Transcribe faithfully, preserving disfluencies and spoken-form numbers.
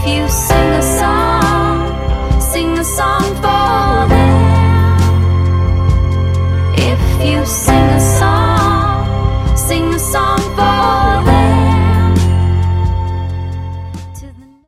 you sing a song, sing a song for them. If you sing